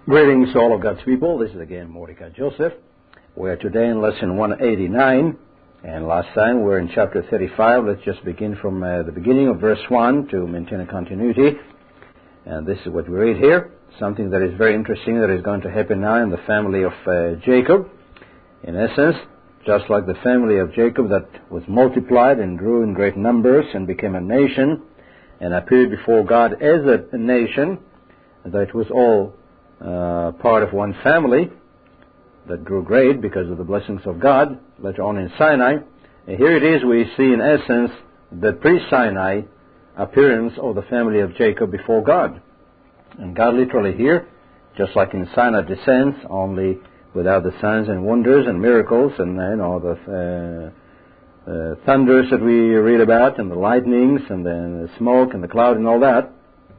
Greetings to all of God's people. This is again Mordecai Joseph. We're today in lesson 189, and last time we're in chapter 35. Let's just begin from the beginning of verse 1 to maintain a continuity. And this is what we read here, something that is very interesting that is going to happen now in the family of Jacob. In essence, just like the family of Jacob that was multiplied and grew in great numbers and became a nation and appeared before God as a nation, that was all part of one family that grew great because of the blessings of God later on in Sinai. And here it is, we see in essence the pre-Sinai appearance of the family of Jacob before God. And God literally here, just like in Sinai, descends, only without the signs and wonders and miracles and the thunders that we read about and the lightnings and the smoke and the cloud and all that.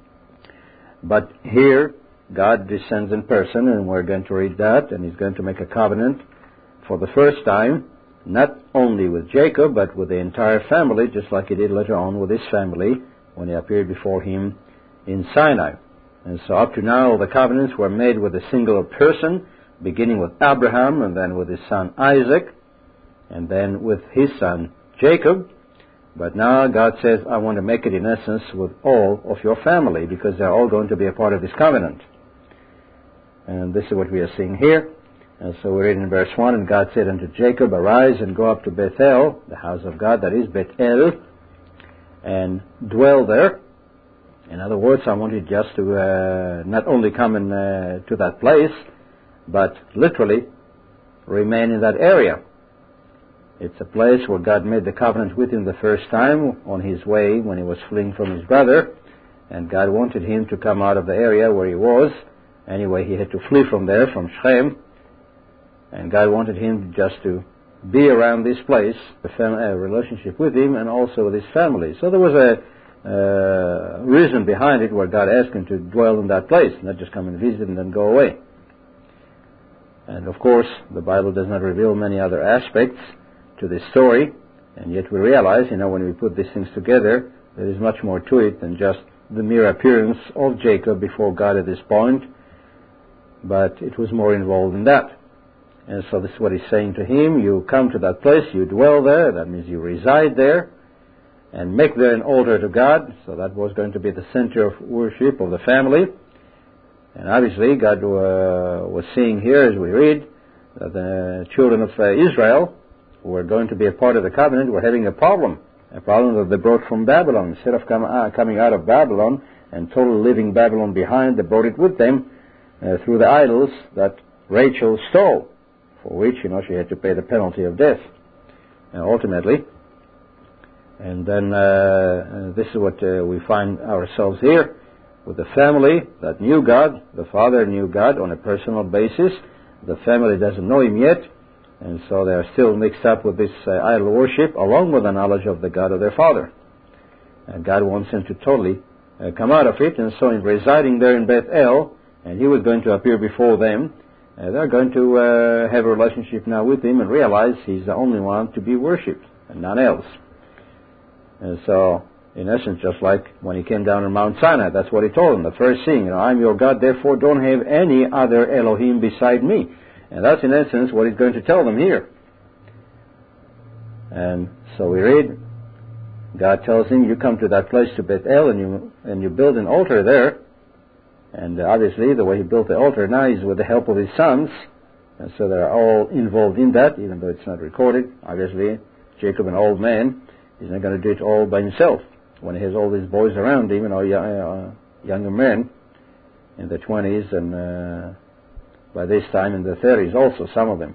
But here God descends in person, and we're going to read that, and He's going to make a covenant for the first time, not only with Jacob, but with the entire family, just like He did later on with His family when He appeared before him in Sinai. And so up to now, the covenants were made with a singular person, beginning with Abraham, and then with his son Isaac, and then with his son Jacob. But now God says, I want to make it in essence with all of your family, because they're all going to be a part of this covenant. And this is what we are seeing here. And so we read in verse 1, and God said unto Jacob, Arise and go up to Bethel, the house of God, that is Bethel, and dwell there. In other words, I want you just to not only come to that place, but literally remain in that area. It's a place where God made the covenant with him the first time on his way when he was fleeing from his brother, and God wanted him to come out of the area where he was. Anyway, he had to flee from there, from Shechem, and God wanted him just to be around this place, a relationship with him and also with his family. So there was a reason behind it where God asked him to dwell in that place, not just come and visit and then go away. And of course, the Bible does not reveal many other aspects to this story, and yet we realize, when we put these things together, there is much more to it than just the mere appearance of Jacob before God at this point, but it was more involved in that. And so this is what he's saying to him: you come to that place, you dwell there, that means you reside there, and make there an altar to God. So that was going to be the center of worship of the family. And obviously God was seeing here, as we read, that the children of Israel, who were going to be a part of the covenant, were having a problem that they brought from Babylon. Instead of coming out of Babylon and totally leaving Babylon behind, they brought it with them through the idols that Rachel stole, for which, she had to pay the penalty of death, ultimately. And then this is what we find ourselves here, with the family that knew God. The father knew God on a personal basis. The family doesn't know Him yet, and so they are still mixed up with this idol worship, along with the knowledge of the God of their father. And God wants them to totally come out of it, and so in residing there in Bethel, and He was going to appear before them, they're going to have a relationship now with Him and realize He's the only one to be worshipped and none else. And so, in essence, just like when He came down on Mount Sinai, that's what He told them, the first thing, I'm your God, therefore don't have any other Elohim beside me. And that's in essence what He's going to tell them here. And so we read, God tells him, you come to that place to Bethel and you build an altar there. And obviously the way he built the altar now is with the help of his sons. And so they're all involved in that, even though it's not recorded. Obviously, Jacob, an old man, is not going to do it all by himself. When he has all these boys around him, younger men in their 20s and by this time in their 30s also, some of them.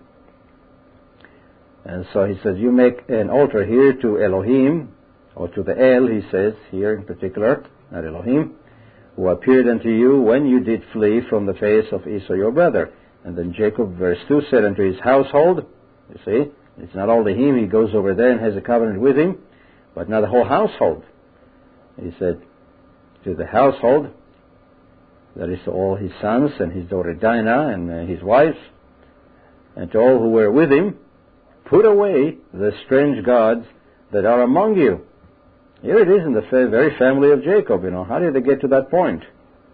And so he says, you make an altar here to Elohim, or to the El, he says here in particular, not Elohim, who appeared unto you when you did flee from the face of Esau your brother. And then Jacob, verse 2, said unto his household, you see, it's not only him, he goes over there and has a covenant with him, but now the whole household. He said to the household, that is to all his sons and his daughter Dinah and his wives, and to all who were with him, put away the strange gods that are among you. Here it is in the very family of Jacob, How did they get to that point?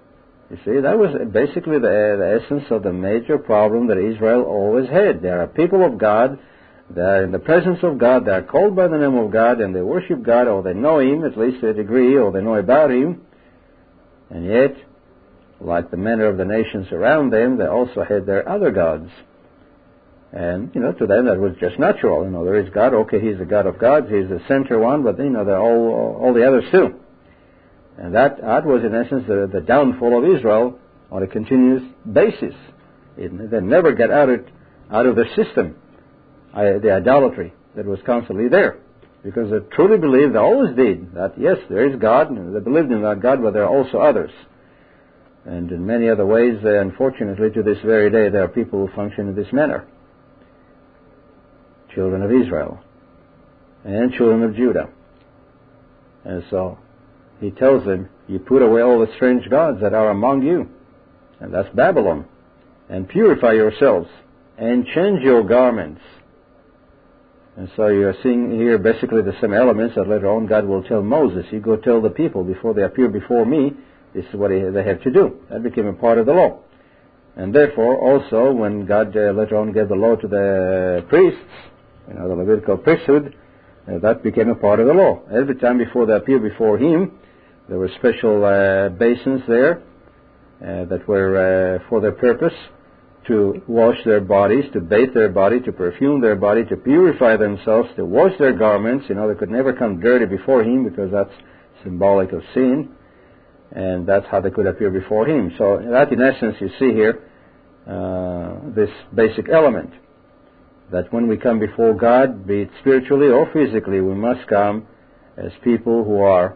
You see, that was basically the essence of the major problem that Israel always had. They are a people of God. They are in the presence of God. They are called by the name of God, and they worship God, or they know Him, at least to a degree, or they know about Him. And yet, like the manner of the nations around them, they also had their other gods. And, to them that was just natural. There is God. Okay, He's the God of gods. He's the center one, but, there are all the others too. And that was, in essence, the downfall of Israel on a continuous basis. They never got out of the system, the idolatry that was constantly there. Because they truly believed, they always did, that yes, there is God, and they believed in that God, but there are also others. And in many other ways, unfortunately, to this very day, there are people who function in this manner. Children of Israel and children of Judah. And so He tells them, you put away all the strange gods that are among you, and that's Babylon, and purify yourselves, and change your garments. And so you are seeing here basically the same elements that later on God will tell Moses. You go tell the people before they appear before me, this is what they have to do. That became a part of the law. And therefore also when God later on gave the law to the priests, the Levitical priesthood, that became a part of the law. Every time before they appear before Him, there were special basins there that were for their purpose, to wash their bodies, to bathe their body, to perfume their body, to purify themselves, to wash their garments. They could never come dirty before Him because that's symbolic of sin, and that's how they could appear before Him. So that, in essence, you see here this basic element, that when we come before God, be it spiritually or physically, we must come as people who are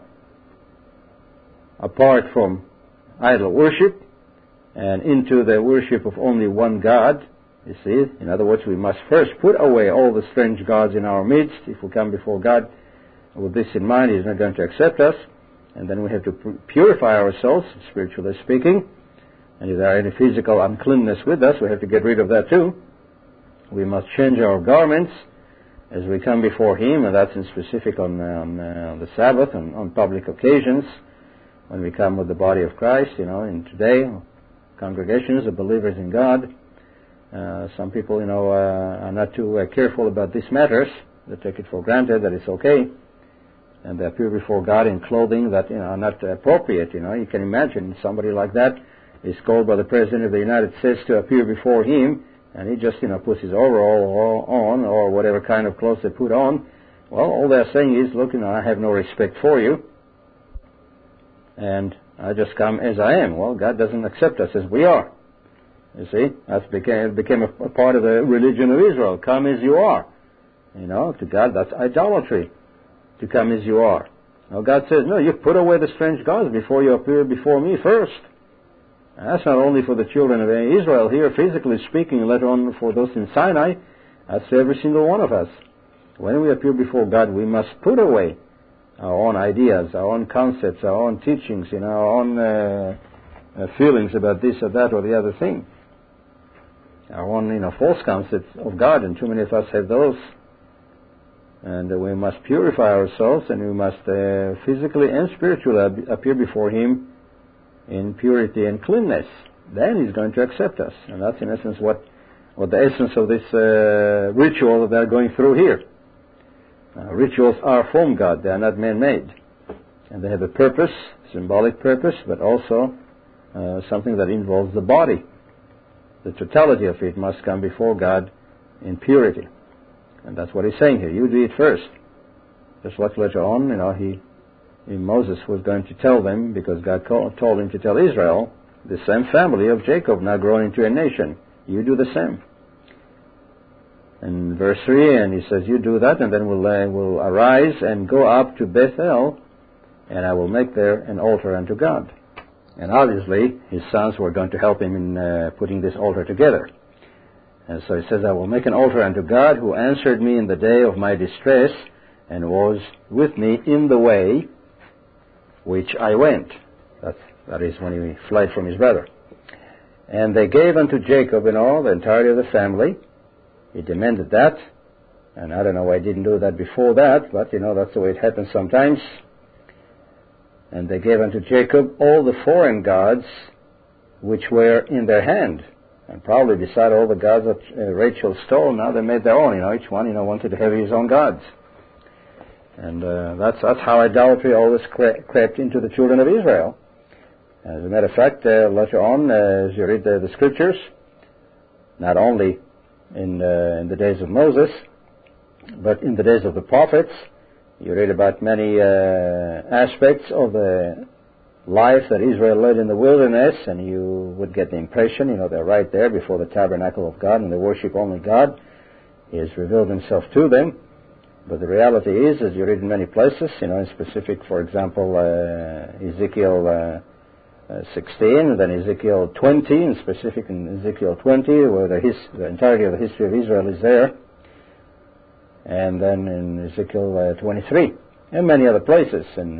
apart from idol worship and into the worship of only one God. You see, in other words, we must first put away all the strange gods in our midst. If we come before God with this in mind, He's not going to accept us. And then we have to purify ourselves, spiritually speaking. And if there are any physical uncleanness with us, we have to get rid of that too. We must change our garments as we come before Him, and that's in specific on the Sabbath and on public occasions, when we come with the body of Christ, in today, congregations of believers in God. Some people, are not too careful about these matters. They take it for granted that it's okay. And they appear before God in clothing that, are not appropriate. You can imagine somebody like that is called by the President of the United States to appear before him, and he just, puts his overall on, or whatever kind of clothes they put on. Well, all they're saying is, look, I have no respect for you, and I just come as I am. Well, God doesn't accept us as we are. You see, that became a part of the religion of Israel. Come as you are. To God, that's idolatry, to come as you are. Now, God says, no, you put away the strange gods before you appear before me first. And that's not only for the children of Israel here, physically speaking, let alone for those in Sinai. That's every single one of us. When we appear before God, we must put away our own ideas, our own concepts, our own teachings, our own feelings about this or that or the other thing. Our own, false concepts of God, and too many of us have those. And we must purify ourselves, and we must physically and spiritually appear before Him in purity and cleanness. Then He's going to accept us. And that's in essence what the essence of this ritual that they're going through here. Rituals are from God. They are not man-made. And they have a purpose, symbolic purpose, but also something that involves the body. The totality of it must come before God in purity. And that's what He's saying here. You do it first. Just like later on, Moses was going to tell them, because God told him to tell Israel, the same family of Jacob now grown into a nation. You do the same. In verse 3, and he says, you do that, and then we'll arise and go up to Bethel, and I will make there an altar unto God. And obviously, his sons were going to help him in putting this altar together. And so he says, I will make an altar unto God, who answered me in the day of my distress, and was with me in the way which I went. That is when he fled from his brother. And they gave unto Jacob the entirety of the family. He demanded that. And I don't know why he didn't do that before that, but that's the way it happens sometimes. And they gave unto Jacob all the foreign gods which were in their hand. And probably beside all the gods that Rachel stole, now they made their own. Each one, wanted to have his own gods. And that's how idolatry always crept into the children of Israel. As a matter of fact, later on, as you read the scriptures, not only in the days of Moses, but in the days of the prophets, you read about many aspects of the life that Israel led in the wilderness, and you would get the impression, they're right there before the tabernacle of God, and they worship only God. He has revealed himself to them. But the reality is, as you read in many places, in specific, for example, Ezekiel 16, and then Ezekiel 20, in specific in Ezekiel 20, where the entirety of the history of Israel is there, and then in Ezekiel 23, and many other places, in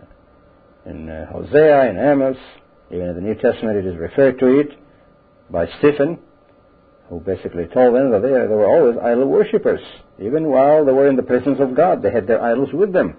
Hosea, in Amos, even in the New Testament it is referred to it by Stephen, who basically told them that they were always idol worshippers. Even while they were in the presence of God, they had their idols with them.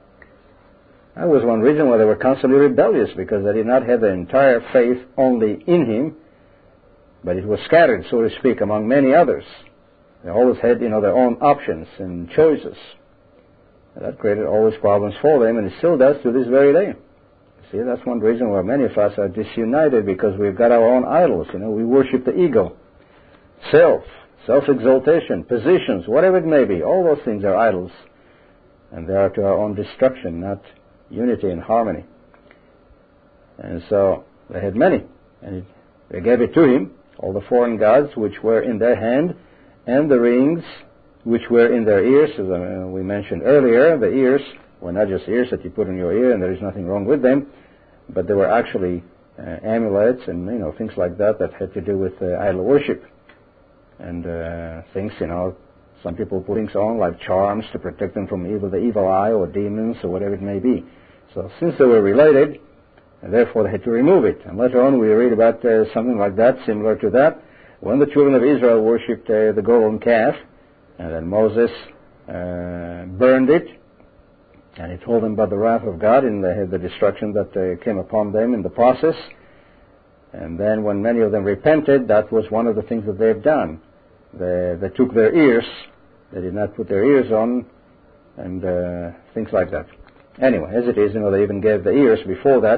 That was one reason why they were constantly rebellious, because they did not have their entire faith only in Him, but it was scattered, so to speak, among many others. They always had, their own options and choices. And that created always problems for them, and it still does to this very day. See, that's one reason why many of us are disunited, because we've got our own idols. We worship the ego, self-exaltation, positions, whatever it may be. All those things are idols, and they are to our own destruction, not unity and harmony. And so they had many, and they gave it to him, all the foreign gods which were in their hand, and the rings which were in their ears. As we mentioned earlier, the ears were not just ears that you put in your ear, and there is nothing wrong with them, but they were actually amulets and things like that had to do with idol worship. And things, some people put things on like charms to protect them from the evil eye or demons or whatever it may be. So since they were related, and therefore they had to remove it. And later on we read about something like that, similar to that, when the children of Israel worshipped the golden calf, and then Moses burned it, and he told them about the wrath of God and the destruction that came upon them in the process. And then when many of them repented, that was one of the things that they've done. They took their ears. They did not put their ears on, and things like that. Anyway, as it is, they even gave the ears before that.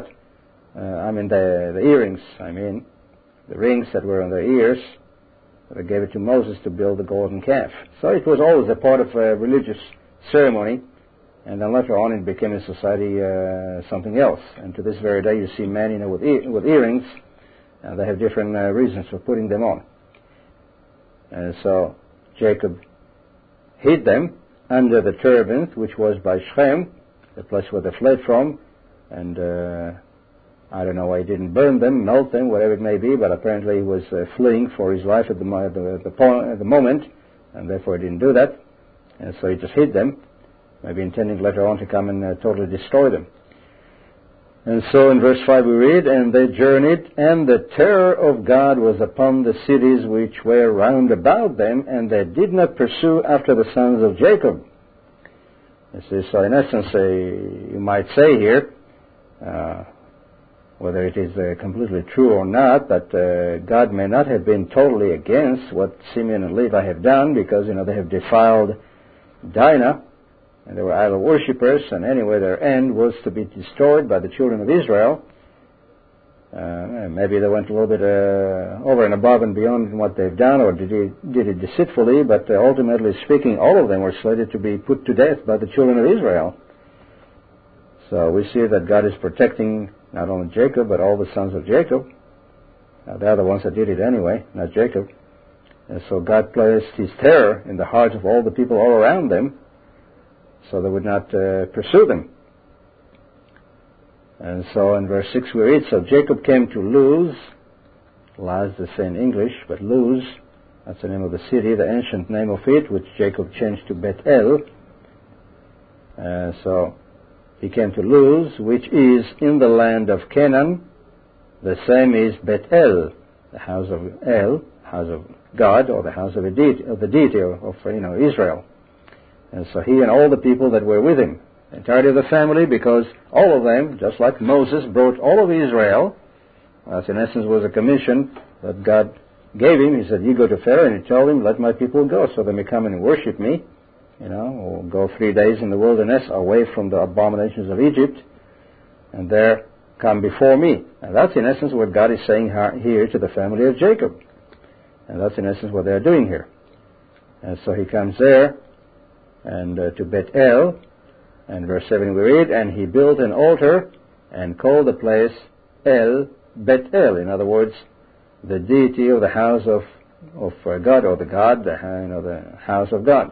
The earrings, the rings that were on their ears. They gave it to Moses to build the golden calf. So it was always a part of a religious ceremony, and then later on it became in society something else. And to this very day you see men with earrings, and they have different reasons for putting them on. And so Jacob hid them under the terebinth, which was by Shechem, the place where they fled from, and I don't know why he didn't burn them, melt them, whatever it may be, but apparently he was fleeing for his life at the moment, and therefore he didn't do that, and so he just hid them, maybe intending later on to come and totally destroy them. And so in verse 5 we read, "And they journeyed, and the terror of God was upon the cities which were round about them, and they did not pursue after the sons of Jacob." So in essence, you might say here, whether it is completely true or not, that God may not have been totally against what Simeon and Levi have done, because, they have defiled Dinah, and they were idol worshippers, and anyway their end was to be destroyed by the children of Israel. Maybe they went a little bit over and above and beyond what they've done, or did it deceitfully, but ultimately speaking, all of them were slated to be put to death by the children of Israel. So we see that God is protecting not only Jacob, but all the sons of Jacob. They are the ones that did it anyway, not Jacob. And so God placed His terror in the hearts of all the people all around them, so they would not pursue them. And so in verse 6 we read, "So Jacob came to Luz." Luz is the same in English, but Luz, that's the name of the city, the ancient name of it, which Jacob changed to Bethel. So he came to Luz, which is in the land of Canaan. The same is Bethel, the house of El, house of God, or the house of the deity of Israel. And so he and all the people that were with him, the entirety of the family, because all of them, just like Moses, brought all of Israel, That in essence was a commission that God gave him. He said, you go to Pharaoh and you tell him, let my people go so they may come and worship me. Or go 3 days in the wilderness away from the abominations of Egypt, and there come before me. And that's in essence what God is saying here to the family of Jacob. And that's in essence what they're doing here. And so he comes there and to Bethel, and verse 7 we read, and he built an altar and called the place El Bethel. In other words, the deity of the house of God, or the God, the house of God.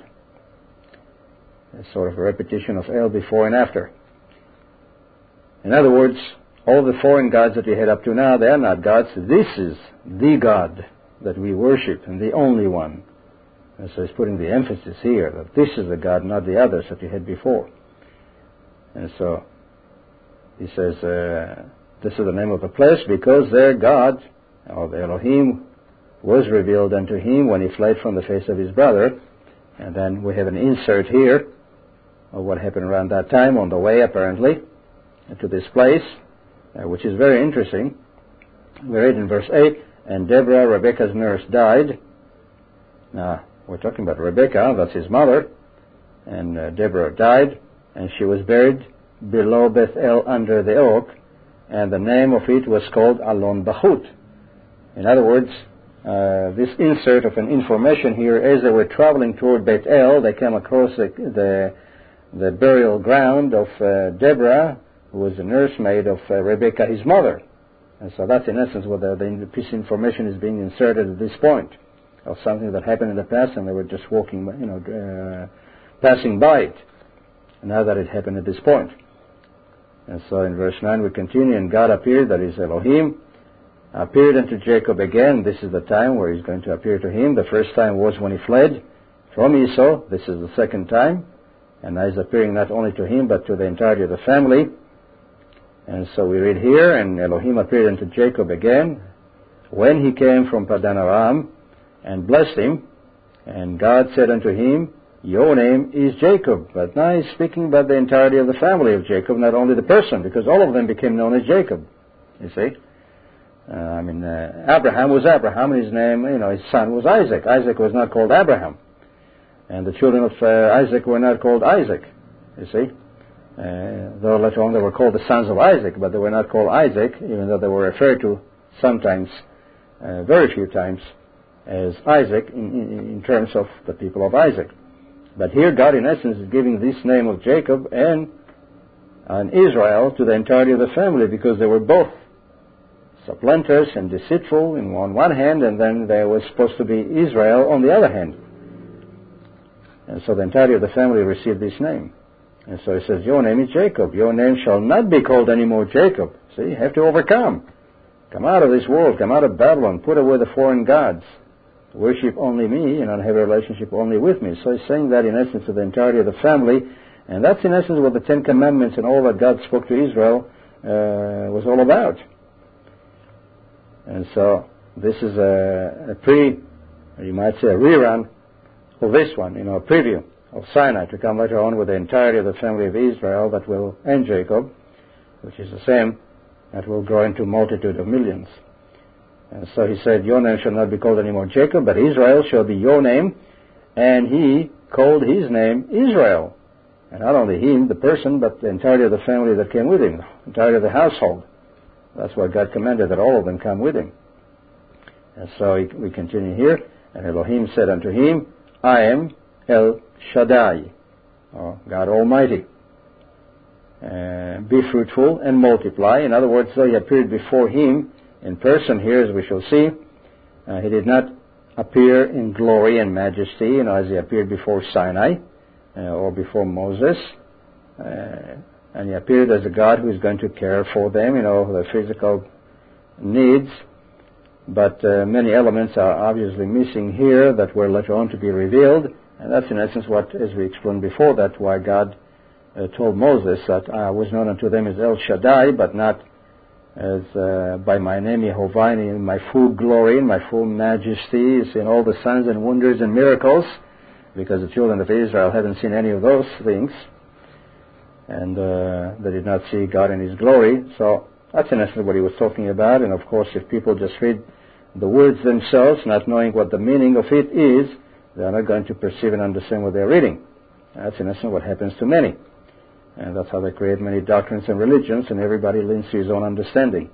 A sort of a repetition of El before and after. In other words, all the foreign gods that we had up to now, they are not gods. This is the God that we worship, and the only one. And so he's putting the emphasis here that this is the God, not the others that we had before. And so he says, this is the name of the place because their God, or the Elohim, was revealed unto him when he fled from the face of his brother. And then we have an insert here of what happened around that time on the way, apparently, to this place, which is very interesting. We read in verse 8, and Deborah, Rebekah's nurse, died. Now, we're talking about Rebekah, that's his mother, and Deborah died, and she was buried below Bethel under the oak, and the name of it was called Alon Bahut. In other words, this insert of an information here, as they were traveling toward Bethel, they came across the burial ground of Deborah, who was the nursemaid of Rebekah, his mother. And so that's in essence what the piece of information is being inserted at this point, of something that happened in the past and they were just walking, passing by it. And now that it happened at this point. And so in verse 9 we continue, and God appeared, that is Elohim, appeared unto Jacob again. This is the time where he's going to appear to him. The first time was when he fled from Esau. This is the second time. And now he's appearing not only to him, but to the entirety of the family. And so we read here, and Elohim appeared unto Jacob again, when he came from Padan Aram, and blessed him. And God said unto him, your name is Jacob. But now he's speaking about the entirety of the family of Jacob, not only the person, because all of them became known as Jacob. You see? Abraham was Abraham, and his name, his son was Isaac. Isaac was not called Abraham. And the children of Isaac were not called Isaac, you see. Though later on they were called the sons of Isaac, but they were not called Isaac, even though they were referred to sometimes, very few times, as Isaac in terms of the people of Isaac. But here God, in essence, is giving this name of Jacob and Israel to the entirety of the family, because they were both supplanters and deceitful on one hand, and then there was supposed to be Israel on the other hand. And so the entirety of the family received this name. And so he says, your name is Jacob. Your name shall not be called anymore Jacob. See, you have to overcome. Come out of this world. Come out of Babylon. Put away the foreign gods. Worship only me and have a relationship only with me. So he's saying that in essence to the entirety of the family. And that's in essence what the Ten Commandments and all that God spoke to Israel was all about. And so this is you might say a rerun of this one, a preview of Sinai to come later on with the entirety of the family of Israel that will end Jacob, which is the same, that will grow into a multitude of millions. And so he said, your name shall not be called anymore Jacob, but Israel shall be your name. And he called his name Israel. And not only him, the person, but the entirety of the family that came with him, the entirety of the household. That's what God commanded, that all of them come with him. And so we continue here. And Elohim said unto him, I am El Shaddai, or God Almighty. Be fruitful and multiply. In other words, though he appeared before him in person here, as we shall see, he did not appear in glory and majesty, as he appeared before Sinai or before Moses. And he appeared as a God who is going to care for them, their physical needs. But many elements are obviously missing here that were later on to be revealed. And that's in essence what, as we explained before, that why God told Moses that I was known unto them as El Shaddai, but not as by my name Yehovah, in my full glory, in my full majesty, in all the signs and wonders and miracles, because the children of Israel haven't seen any of those things, and they did not see God in His glory. So That's in essence what he was talking about. And of course, if people just read the words themselves, not knowing what the meaning of it is, they're not going to perceive and understand what they're reading. That's in essence what happens to many. And that's how they create many doctrines and religions, and everybody leans to his own understanding.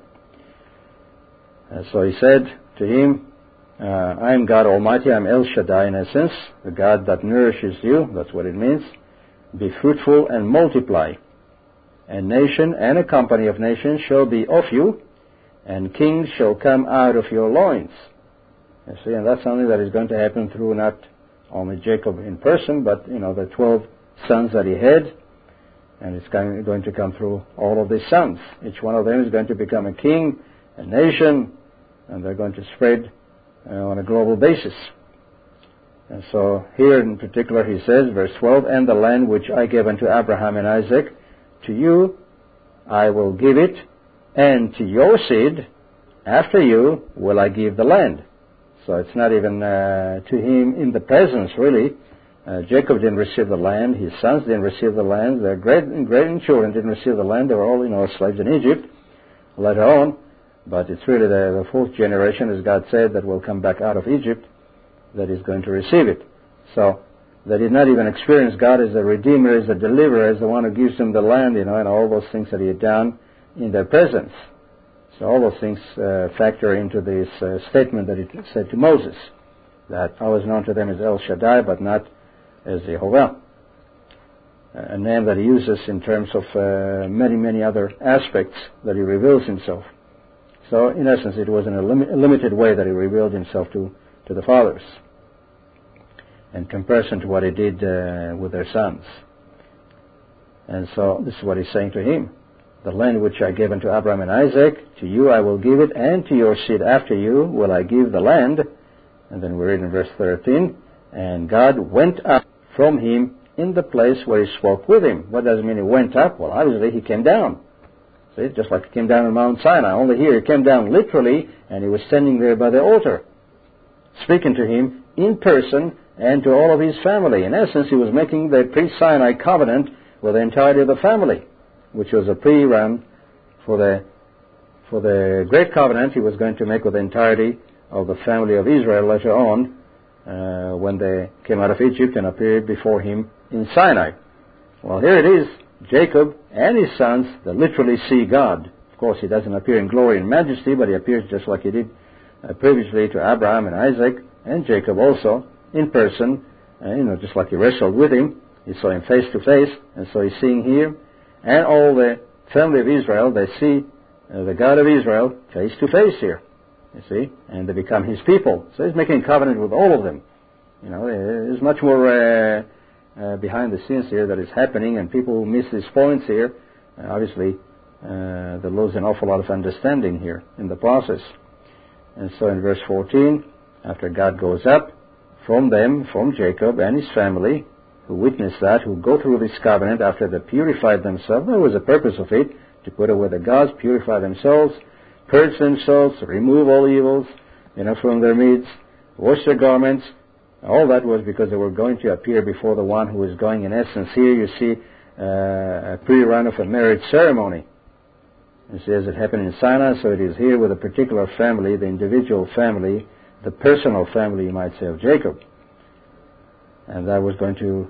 And so he said to him, I am God Almighty, I am El Shaddai in essence, the God that nourishes you, that's what it means. Be fruitful and multiply. A nation and a company of nations shall be of you, and kings shall come out of your loins. You see, and that's something that is going to happen through not only Jacob in person, but, the 12 sons that he had, and it's going to come through all of his sons. Each one of them is going to become a king, a nation, and they're going to spread on a global basis. And so here in particular he says, verse 12, and the land which I gave unto Abraham and Isaac, to you I will give it, and to your seed after you will I give the land. So it's not even to him in the presence, really. Jacob didn't receive the land. His sons didn't receive the land. Their grandchildren didn't receive the land. They were all, slaves in Egypt later on. But it's really the fourth generation, as God said, that will come back out of Egypt that is going to receive it. So they did not even experience God as a redeemer, as a deliverer, as the one who gives them the land, and all those things that he had done in their presence. So all those things factor into this statement that he said to Moses, that I was known to them as El Shaddai, but not as Jehovah, a name that he uses in terms of many, many other aspects that he reveals himself. So in essence, it was in a limited way that he revealed himself to the fathers, in comparison to what he did with their sons. And so this is what he's saying to him. The land which I gave unto Abraham and Isaac, to you I will give it, and to your seed after you will I give the land. And then we read in verse 13, and God went up from him in the place where he spoke with him. What does it mean he went up? Well, obviously he came down. See, just like he came down on Mount Sinai. Only here he came down literally, and he was standing there by the altar, speaking to him in person and to all of his family. In essence, he was making the pre-Sinai covenant with the entirety of the family, which was a pre-run for the great covenant he was going to make with the entirety of the family of Israel later on, when they came out of Egypt and appeared before him in Sinai. Well, here it is, Jacob and his sons, they literally see God. Of course, he doesn't appear in glory and majesty, but he appears just like he did previously to Abraham and Isaac and Jacob also, in person, just like he wrestled with him. He saw him face to face, and so he's seeing here. And all the family of Israel, they see the God of Israel face to face here, you see, and they become his people. So he's making a covenant with all of them. There's much more behind the scenes here that is happening, and people who miss these points here, obviously, they lose an awful lot of understanding here in the process. And so in verse 14, after God goes up from them, from Jacob and his family, who witness that, who go through this covenant after they purified themselves, there was a purpose of it, to put away the gods, purify themselves, purge themselves, remove all evils, from their midst, wash their garments. All that was because they were going to appear before the one who was going, in essence, here you see a pre-run of a marriage ceremony. You see, as it happened in Sinai, so it is here with a particular family, the individual family, the personal family, you might say, of Jacob. And that was going to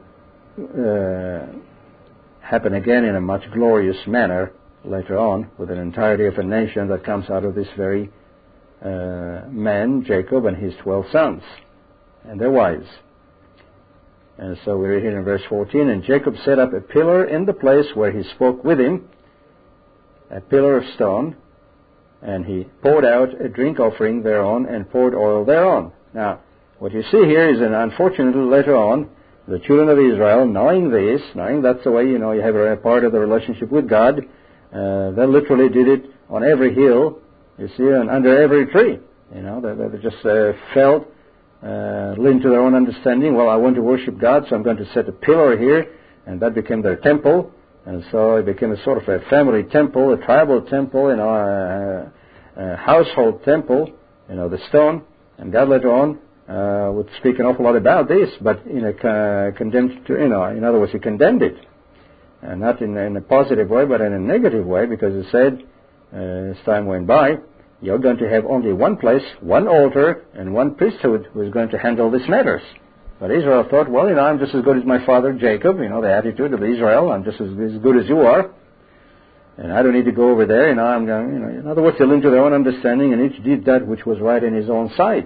happen again in a much glorious manner later on, with an entirety of a nation that comes out of this very man, Jacob, and his 12 sons and their wives. And so we read here in verse 14, and Jacob set up a pillar in the place where he spoke with him, a pillar of stone, and he poured out a drink offering thereon and poured oil thereon. Now, what you see here is, unfortunately, later on, the children of Israel, knowing this, knowing that's the way, you have a part of the relationship with God, they literally did it on every hill, you see, and under every tree. They just felt, leaned to their own understanding, well, I want to worship God, so I'm going to set a pillar here, and that became their temple. And so it became a sort of a family temple, a tribal temple, a household temple, the stone. And God later on would speak an awful lot about this, but in a condemned, in other words, he condemned it. Not in a positive way, but in a negative way, because he said, as time went by, you're going to have only one place, one altar, and one priesthood who is going to handle these matters. But Israel thought, well, I'm just as good as my father Jacob, the attitude of Israel, I'm just as good as you are. And I don't need to go over there, I'm going, in other words, they leaned to their own understanding, and each did that which was right in his own sight.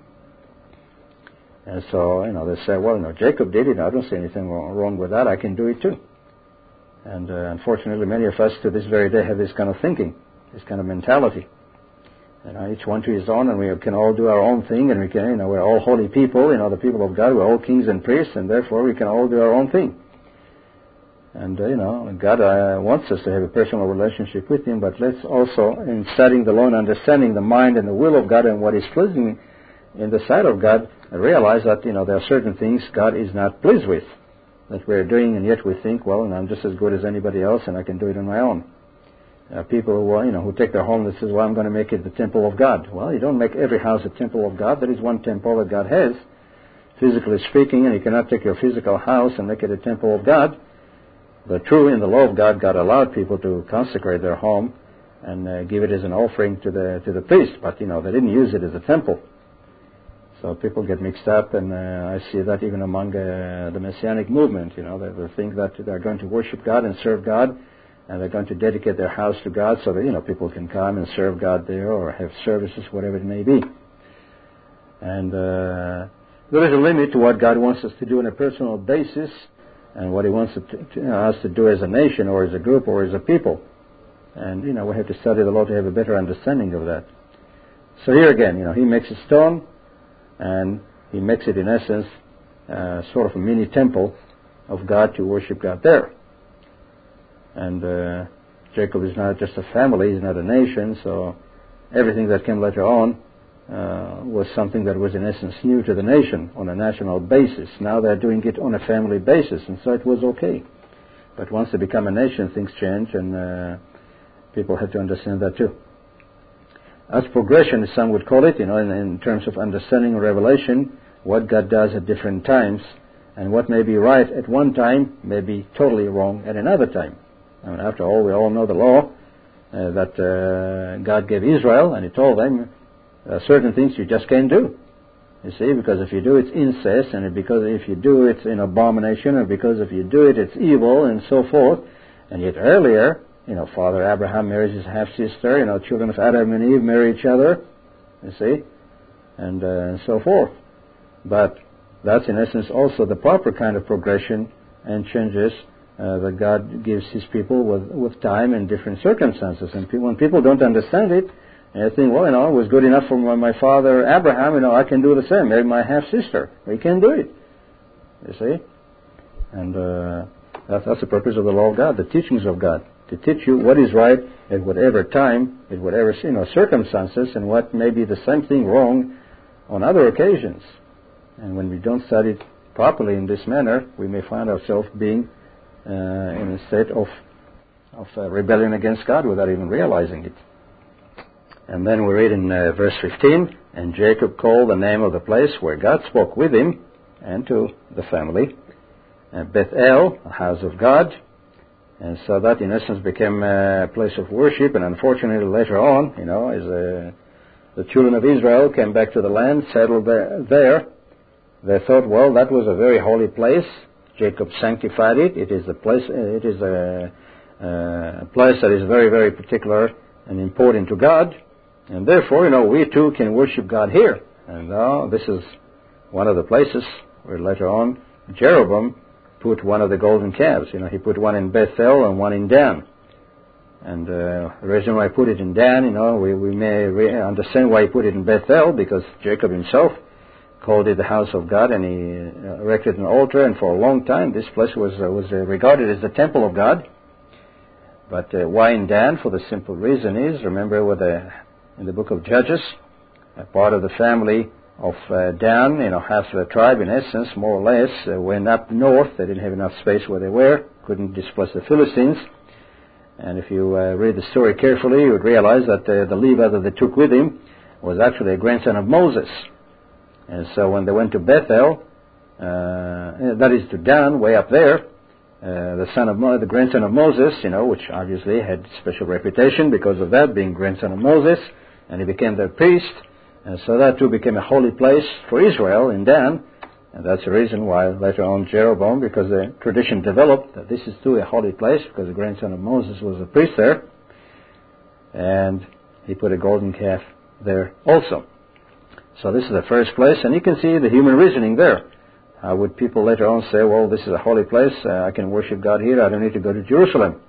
And so, they say, well, Jacob did it, I don't see anything wrong with that, I can do it too. And unfortunately, many of us to this very day have this kind of thinking, this kind of mentality. Each one to his own, and we can all do our own thing, and we can, we're all holy people, the people of God, we're all kings and priests, and therefore we can all do our own thing. And, God wants us to have a personal relationship with Him, but let's also, in studying the law and understanding the mind and the will of God and what is pleasing in the sight of God, realize that, there are certain things God is not pleased with that we're doing, and yet we think, well, I'm just as good as anybody else, and I can do it on my own. People who take their home and says, well, I'm going to make it the temple of God. Well, you don't make every house a temple of God. There is one temple that God has, physically speaking, and you cannot take your physical house and make it a temple of God. But true, in the law of God, God allowed people to consecrate their home and give it as an offering to the priest, but they didn't use it as a temple. So people get mixed up, and I see that even among the Messianic movement. They think that they're going to worship God and serve God, and they're going to dedicate their house to God so that, people can come and serve God there or have services, whatever it may be. And there is a limit to what God wants us to do on a personal basis and what He wants us to do as a nation or as a group or as a people. And, we have to study the law to have a better understanding of that. So here again, He makes a stone, and He makes it, in essence, sort of a mini temple of God to worship God there. And Jacob is not just a family, he's not a nation, so everything that came later on was something that was in essence new to the nation on a national basis. Now they're doing it on a family basis, and so it was okay. But once they become a nation, things change, and people have to understand that too. As progression, as some would call it, in terms of understanding revelation, what God does at different times, and what may be right at one time may be totally wrong at another time. After all, we all know the law that God gave Israel, and He told them certain things you just can't do. You see, because if you do it's incest, and because if you do it's an abomination, and because if you do it's evil, and so forth. And yet earlier, Father Abraham marries his half-sister, children of Adam and Eve marry each other, you see, and so forth. But that's in essence also the proper kind of progression and changes that God gives His people with time and different circumstances. And when people don't understand it, they think, well, it was good enough for my father Abraham, I can do the same, marry my half-sister. We can do it, you see. And that's the purpose of the law of God, the teachings of God, to teach you what is right at whatever time, at whatever circumstances, and what may be the same thing wrong on other occasions. And when we don't study it properly in this manner, we may find ourselves being in a state of rebellion against God without even realizing it. And then we read in verse 15, and Jacob called the name of the place where God spoke with him and to the family, Bethel, the house of God. And so that in essence became a place of worship. And unfortunately later on, as the children of Israel came back to the land, settled there, they thought, well, that was a very holy place. Jacob sanctified it. It is a place that is very, very particular and important to God. And therefore, we too can worship God here. And now this is one of the places where later on Jeroboam put one of the golden calves. He put one in Bethel and one in Dan. And the reason why I put it in Dan, we may understand why he put it in Bethel, because Jacob himself called it the house of God, and he erected an altar, and for a long time this place was regarded as the temple of God. But why in Dan? For the simple reason is, remember in the book of Judges, a part of the family of Dan, half of the tribe in essence, more or less, went up north. They didn't have enough space where they were, couldn't displace the Philistines. And if you read the story carefully, you would realize that the Levite that they took with him was actually a grandson of Moses. And so when they went to Bethel, that is to Dan, way up there, the grandson of Moses, which obviously had special reputation because of that, being grandson of Moses, and he became their priest. And so that too became a holy place for Israel in Dan. And that's the reason why later on Jeroboam, because the tradition developed that this is too a holy place, because the grandson of Moses was a priest there. And he put a golden calf there also. So this is the first place, and you can see the human reasoning there. How would people later on say, well, this is a holy place, I can worship God here, I don't need to go to Jerusalem.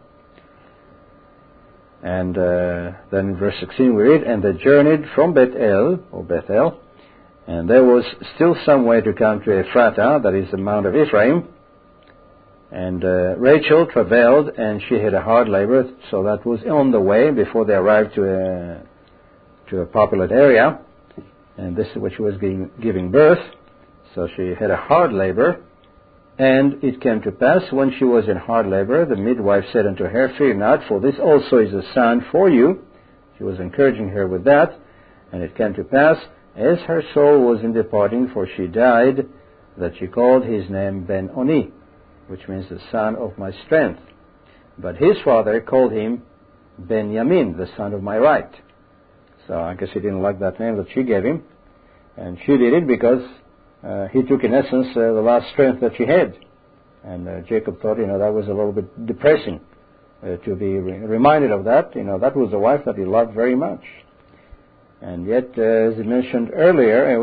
And then in verse 16 we read, and they journeyed from Bethel, and there was still some way to come to Ephratah, that is the Mount of Ephraim. And Rachel travailed, and she had a hard labor, so that was on the way before they arrived to a populous area. And this is what she was giving birth. So she had a hard labor. And it came to pass, when she was in hard labor, the midwife said unto her, fear not, for this also is a son for you. She was encouraging her with that. And it came to pass, as her soul was in departing, for she died, that she called his name Ben-Oni, which means the son of my strength. But his father called him Benjamin, the son of my right. So I guess he didn't like that name that she gave him. And she did it because he took, in essence, the last strength that she had. And Jacob thought, that was a little bit depressing to be reminded of that. That was the wife that he loved very much. And yet, as we mentioned earlier,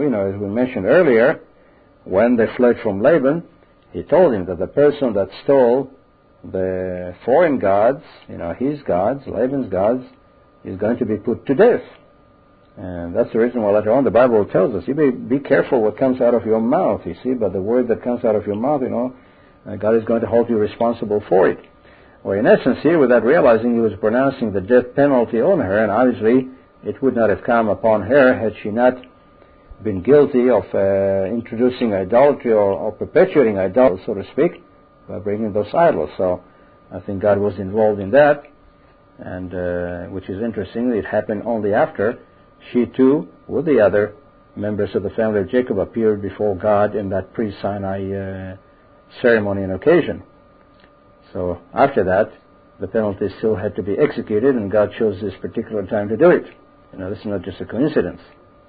when they fled from Laban, he told him that the person that stole the foreign gods, his gods, Laban's gods, is going to be put to death. And that's the reason why later on the Bible tells us, you be careful what comes out of your mouth, you see, but the word that comes out of your mouth, God is going to hold you responsible for it. Well, in essence here, without realizing, he was pronouncing the death penalty on her, and obviously it would not have come upon her had she not been guilty of introducing idolatry or perpetuating idolatry, so to speak, by bringing those idols. So I think God was involved in that, and which is interesting. It happened only after she too, with the other members of the family of Jacob, appeared before God in that pre-Sinai ceremony and occasion. So after that, the penalty still had to be executed, and God chose this particular time to do it. This is not just a coincidence.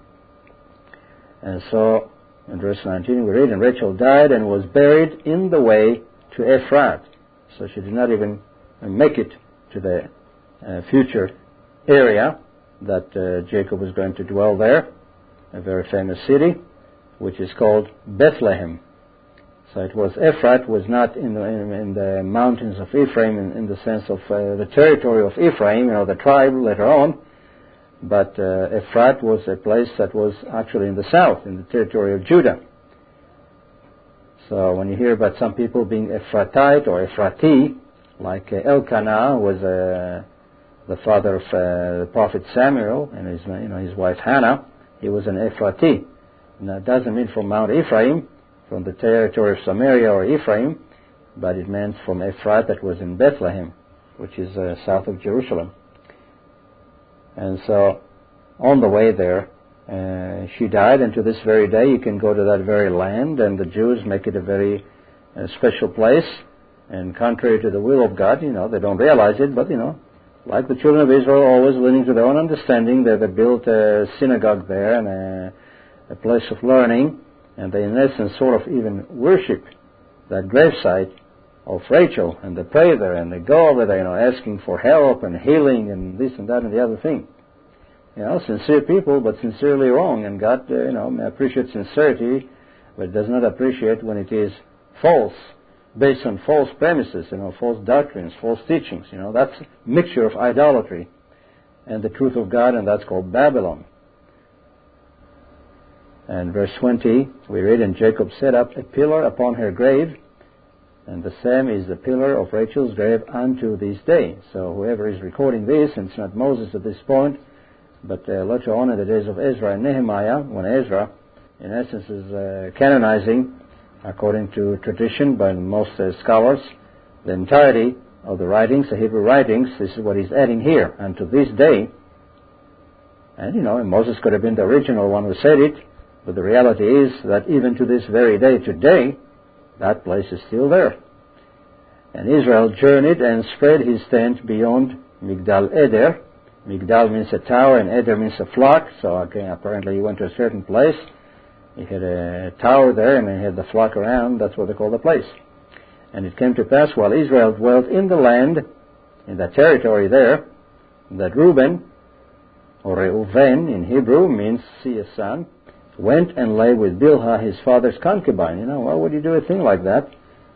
And so, in verse 19 we read, and Rachel died and was buried in the way to Ephrat. So she did not even make it to the future area that Jacob was going to dwell there, a very famous city, which is called Bethlehem. So it was, Ephrat was not in the mountains of Ephraim in the sense of the territory of Ephraim, the tribe later on, but Ephrat was a place that was actually in the south, in the territory of Judah. So when you hear about some people being Ephratite or Ephrati, like Elkanah was the father of the prophet Samuel and his wife Hannah, he was an Ephrati. And that doesn't mean from Mount Ephraim, from the territory of Samaria or Ephraim, but it meant from Ephrat that was in Bethlehem, which is south of Jerusalem. And so, on the way there, she died, and to this very day you can go to that very land, and the Jews make it a very special place, and contrary to the will of God, they don't realize it, but, like the children of Israel, always leaning to their own understanding, they built a synagogue there and a place of learning, and they in essence sort of even worship that gravesite of Rachel, and they pray there, and they go over there, asking for help and healing and this and that and the other thing. Sincere people, but sincerely wrong, and God, may appreciate sincerity, but does not appreciate when it is false, based on false premises, false doctrines, false teachings. That's a mixture of idolatry and the truth of God, and that's called Babylon. And verse 20, we read, and Jacob set up a pillar upon her grave, and the same is the pillar of Rachel's grave unto this day. So whoever is recording this, and it's not Moses at this point, but later on in the days of Ezra and Nehemiah, when Ezra, in essence, is canonizing, according to tradition by most scholars, the entirety of the writings, the Hebrew writings, this is what he's adding here, unto this day. And, Moses could have been the original one who said it, but the reality is that even to this very day today, that place is still there. And Israel journeyed and spread his tent beyond Migdal Eder. Migdal means a tower and Eder means a flock. So apparently he went to a certain place. He had a tower there and he had the flock around. That's what they call the place. And it came to pass while Israel dwelt in the land, in that territory there, that Reuben, or Reuven in Hebrew, means see a son, went and lay with Bilhah, his father's concubine. Why would you do a thing like that?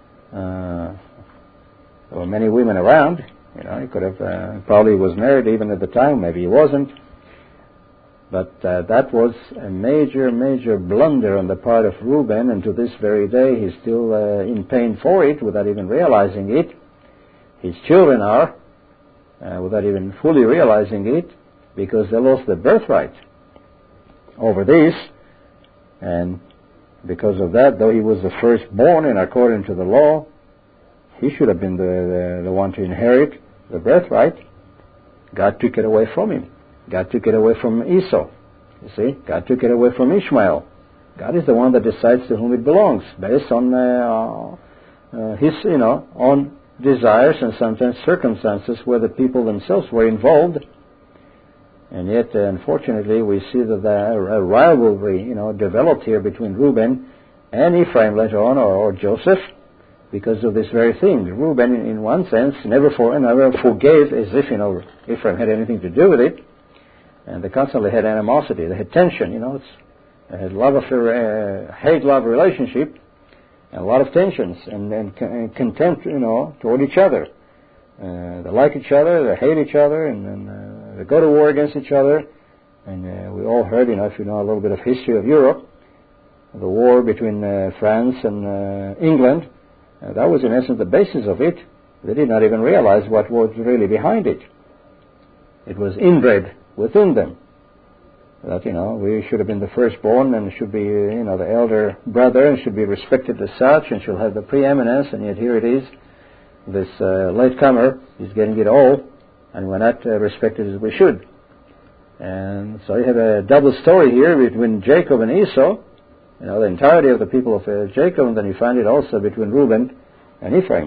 There were many women around. He could have, probably was married even at the time, maybe he wasn't. But that was a major, major blunder on the part of Reuben, and to this very day he's still in pain for it without even realizing it. His children are, without even fully realizing it, because they lost their birthright over this. And because of that, though he was the firstborn, and according to the law, he should have been the one to inherit the birthright, God took it away from him. God took it away from Esau. You see, God took it away from Ishmael. God is the one that decides to whom it belongs, based on his, own desires and sometimes circumstances where the people themselves were involved. And yet, unfortunately, we see that a rivalry, developed here between Reuben and Ephraim later on, or Joseph, because of this very thing. Reuben, in one sense, never forgave, as if, Ephraim had anything to do with it. And they constantly had animosity. They had tension, they had love affair, hate-love relationship, and a lot of tensions and contempt, toward each other. They like each other, they hate each other, and they go to war against each other. And we all heard, if you know a little bit of history of Europe, the war between France and England. That was in essence the basis of it. They did not even realize what was really behind it. It was inbred within them. That, we should have been the firstborn and should be, the elder brother and should be respected as such and should have the preeminence, and yet here it is, this latecomer is getting it all, and we're not respected as we should. And so you have a double story here between Jacob and Esau, the entirety of the people of Jacob, and then you find it also between Reuben and Ephraim.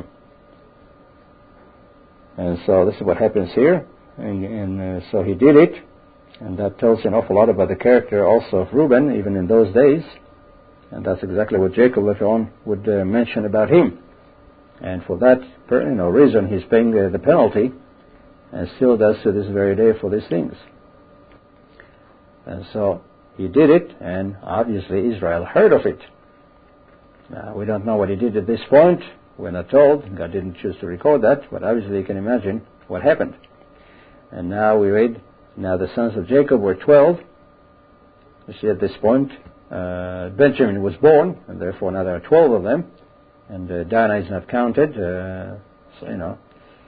And so this is what happens here. And so he did it, and that tells an awful lot about the character also of Reuben, even in those days. And that's exactly what Jacob later on would mention about him. And for that reason, he's paying the penalty, and still does to this very day for these things. And so he did it, and obviously Israel heard of it. Now, we don't know what he did at this point. We're not told. God didn't choose to record that, but obviously you can imagine what happened. And now we read, now the sons of Jacob were 12. You see, at this point, Benjamin was born, and therefore now there are 12 of them. And Dinah is not counted. The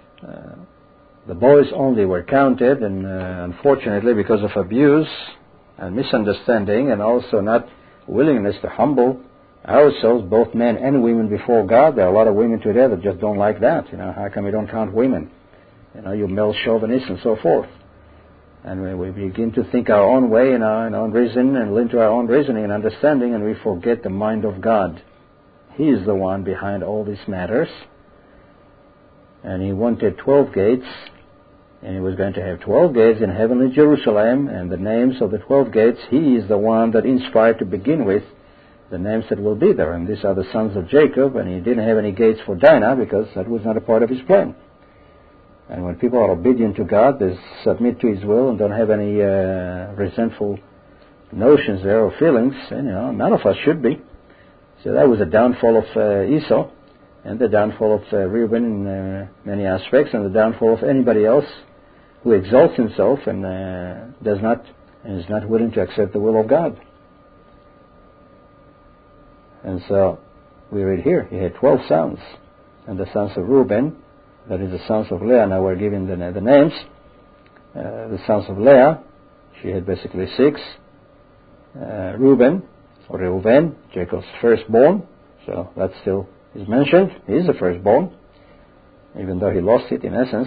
boys only were counted, and unfortunately, because of abuse and misunderstanding, and also not willingness to humble ourselves, both men and women, before God. There are a lot of women today that just don't like that. How come we don't count women? You male chauvinists and so forth. And we begin to think our own way and our own reason and lean to our own reasoning and understanding, and we forget the mind of God. He is the one behind all these matters. And he wanted 12 gates, and he was going to have 12 gates in heavenly Jerusalem, and the names of the 12 gates, he is the one that inspired to begin with the names that will be there. And these are the sons of Jacob, and he didn't have any gates for Dinah because that was not a part of his plan. And when people are obedient to God, they submit to his will and don't have any resentful notions there or feelings, and none of us should be. So that was the downfall of Esau, and the downfall of Reuben in many aspects, and the downfall of anybody else who exalts himself and is not willing to accept the will of God. And so we read here, he had 12 sons, and the sons of Reuben, that is the sons of Leah. Now we're given the names. The sons of Leah, she had basically 6. Reuben, or Reuven, Jacob's firstborn, so that still is mentioned. He is the firstborn, even though he lost it in essence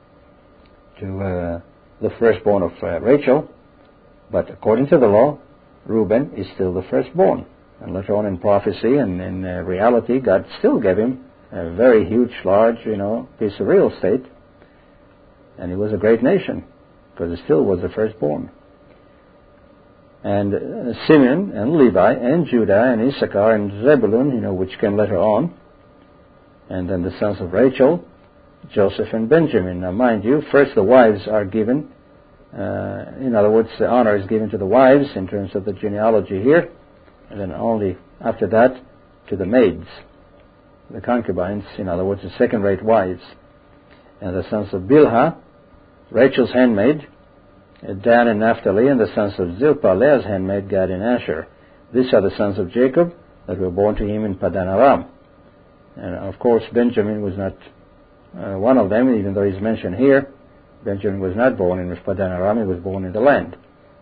to the firstborn of Rachel. But according to the law, Reuben is still the firstborn. And later on in prophecy and in reality, God still gave him a very huge, large, piece of real estate. And he was a great nation, because he still was the firstborn. And Simeon and Levi and Judah and Issachar and Zebulun, which came later on. And then the sons of Rachel, Joseph and Benjamin. Now, mind you, first the wives are given. In other words, the honor is given to the wives in terms of the genealogy here. And then only after that to the maids, the concubines, in other words, the second-rate wives. And the sons of Bilhah, Rachel's handmaid, Dan and Naphtali, and the sons of Zilpah, Leah's handmaid, Gad and Asher. These are the sons of Jacob that were born to him in Padan Aram. And of course, Benjamin was not one of them, even though he's mentioned here. Benjamin was not born in Padan Aram, he was born in the land.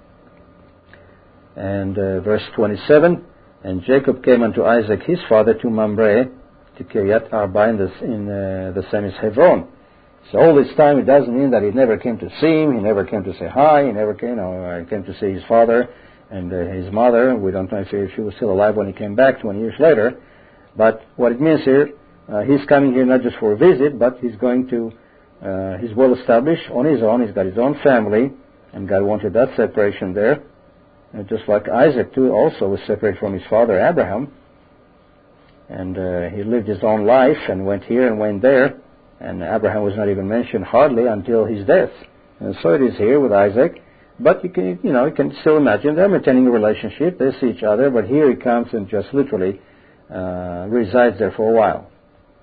And verse 27, and Jacob came unto Isaac his father to Mamre, to Kiryat Arba in the same as Hebron. So all this time, it doesn't mean that he never came to see him, he never came to say hi, he never came to see his father and his mother. We don't know if she was still alive when he came back 20 years later. But what it means here, he's coming here not just for a visit, but he's going to, he's well established on his own, he's got his own family, and God wanted that separation there. And just like Isaac too also was separated from his father Abraham. And he lived his own life and went here and went there. And Abraham was not even mentioned hardly until his death. And so it is here with Isaac. But you can still imagine they're maintaining a relationship. They see each other, but here he comes and just literally resides there for a while.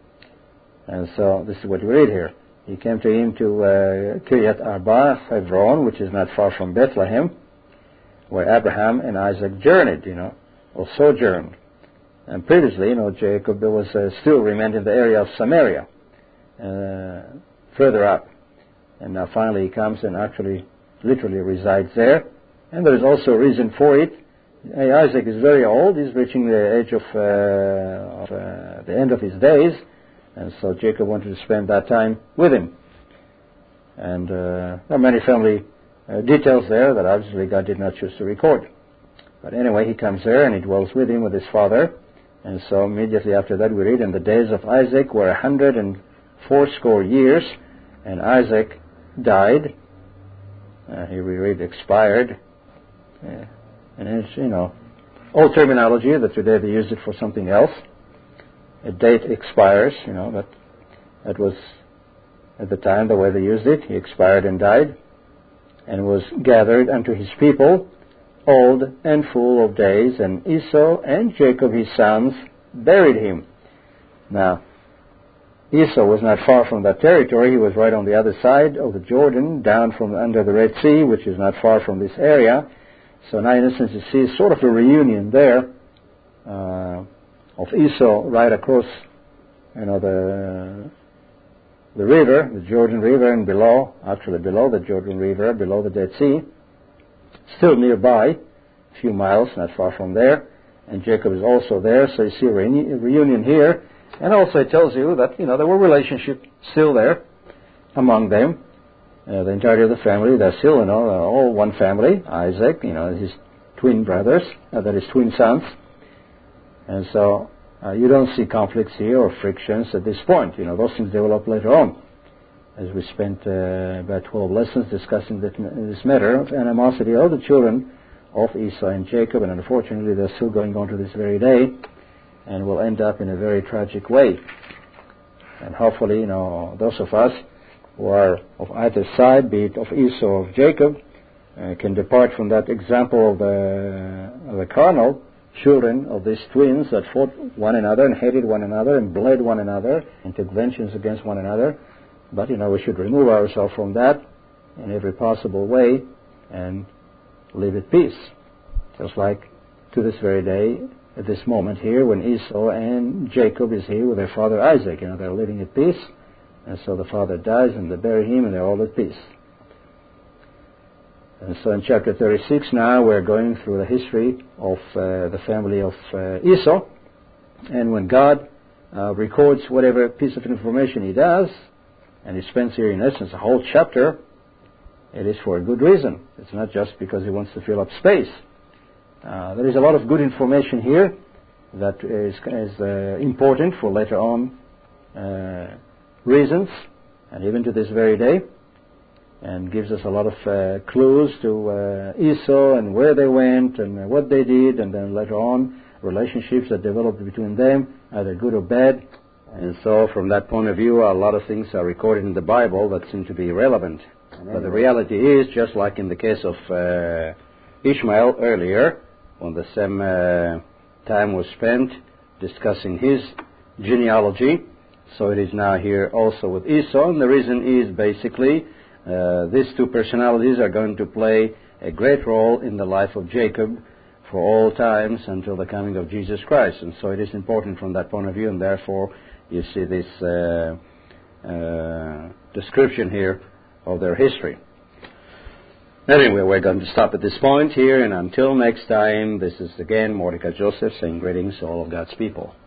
And so this is what we read here. He came to him to Kiryat Arba, Hebron, which is not far from Bethlehem, where Abraham and Isaac journeyed, or sojourned. And previously, Jacob was still remained in the area of Samaria. Further up. And now finally he comes and actually literally resides there. And there is also a reason for it. Isaac is very old. He's reaching the age of the end of his days. And so Jacob wanted to spend that time with him. And there are many family details there that obviously God did not choose to record. But anyway, he comes there and he dwells with him, with his father. And so immediately after that we read, and the days of Isaac were 180 years, and Isaac died. Here we read expired. And it's, old terminology that today they use it for something else. A date expires, but that was at the time the way they used it. He expired and died, and was gathered unto his people, old and full of days, and Esau and Jacob his sons buried him. Now, Esau was not far from that territory. He was right on the other side of the Jordan, down from under the Red Sea, which is not far from this area. So now, in a sense, you see sort of a reunion there of Esau right across, the river, the Jordan River, and below the Jordan River, below the Dead Sea, still nearby, a few miles, not far from there. And Jacob is also there, so you see a reunion here. And also it tells you that, there were relationships still there among them. The entirety of the family, they're still, all one family. Isaac, his twin brothers, that is twin sons. And so you don't see conflicts here or frictions at this point. Those things develop later on. As we spent about 12 lessons discussing this matter of animosity of the children of Esau and Jacob. And unfortunately, they're still going on to this very day, and will end up in a very tragic way. And hopefully, those of us who are of either side, be it of Esau or of Jacob, can depart from that example of the carnal children of these twins that fought one another and hated one another and bled one another and took vengeance against one another. But, we should remove ourselves from that in every possible way and live at peace. Just like to this very day, at this moment here, when Esau and Jacob is here with their father Isaac. They're living at peace. And so the father dies and they bury him and they're all at peace. And so in chapter 36 now we're going through the history of the family of Esau. And when God records whatever piece of information he does, and he spends here in essence a whole chapter, it is for a good reason. It's not just because he wants to fill up space. There is a lot of good information here that is important for later on reasons, and even to this very day, and gives us a lot of clues to Esau and where they went and what they did, and then later on relationships that developed between them, either good or bad. And so from that point of view, a lot of things are recorded in the Bible that seem to be relevant. But the reality is, just like in the case of Ishmael earlier, when the same time was spent discussing his genealogy, so it is now here also with Esau. And the reason is basically these two personalities are going to play a great role in the life of Jacob for all times until the coming of Jesus Christ. And so it is important from that point of view, and therefore you see this description here of their history. Anyway, we're going to stop at this point here, and until next time, this is again Mordecai Joseph saying greetings to all of God's people.